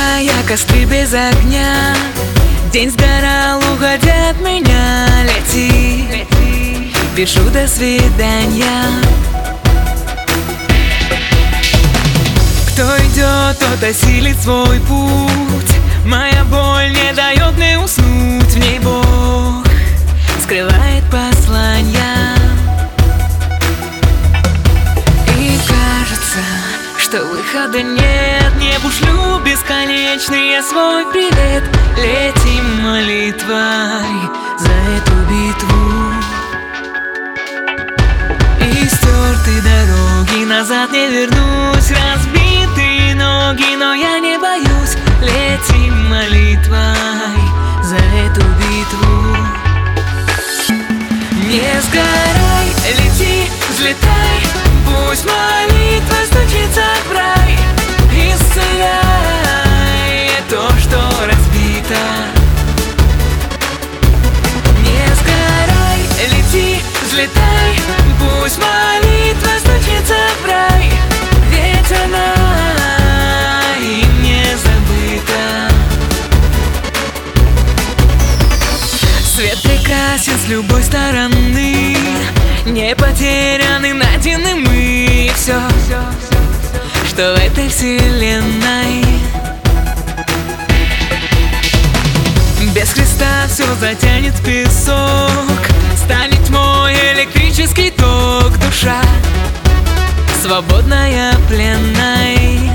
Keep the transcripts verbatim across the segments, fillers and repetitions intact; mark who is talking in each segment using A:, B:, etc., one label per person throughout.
A: Зажигая костры без огня, день сгорал, уходя от меня. Лети, лети, пишу до свидания. Кто идет, тот осилит свой путь. Моя боль не дает мне уснуть. В ней Бог скрывает послания. И кажется, что выхода нет. Небу шлю бесконечный я свой привет. Летим молитвой за эту битву. И стерты дороги, назад не вернусь. Разбитые ноги, но я не боюсь. Летим молитвой за эту битву. Не сгорай, лети, взлетай. Пусть молитва стучится в рай. Исцеляй то, что разбито. Не сгорай, лети, взлетай. Пусть молитва стучится в рай. Ведь она им не забыта. Свет прекрасен с любой стороны. Не потеряны, найдены мы. И все, что в этой вселенной. Без Христа все затянет в песок. Станет мой электрический ток. Душа свободная, пленной.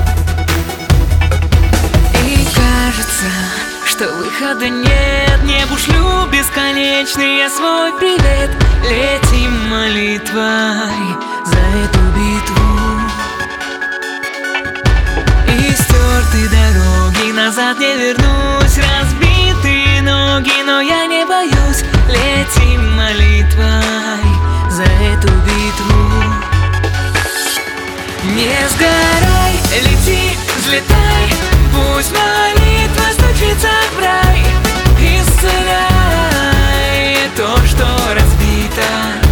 A: И кажется, что выхода нет. Небу шлю бесконечный я свой привет. Летим молитвой за эту битву. И стерты дороги, назад не вернусь. Разбитые ноги, но я не боюсь. Летим молитвой за эту битву. Не сгорай, лети, взлетай. Пусть молитва стучится в рай. Исцеляй то, что разбито.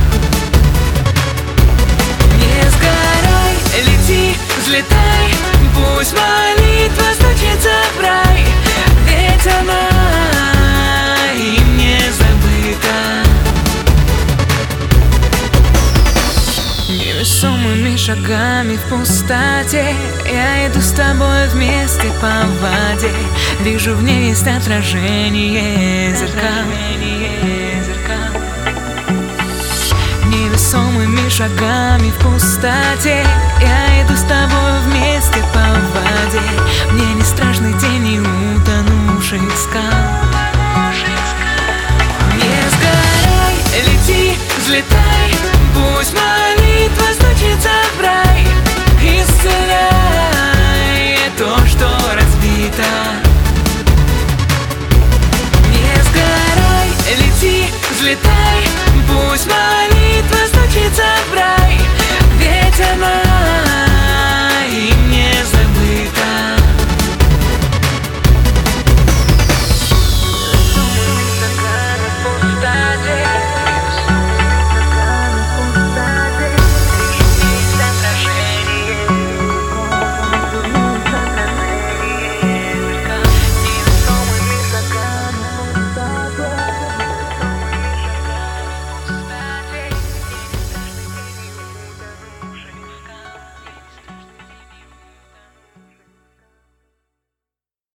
A: Не сгорай, лети, взлетай. Пусть молитва стучится в рай. Ведь она им не забыта. Невесомыми шагами в пустоте я иду с тобой вместе по воде. Вижу, в ней есть отражение зеркал. Невесомыми шагами в пустоте я иду с тобой вместе по воде.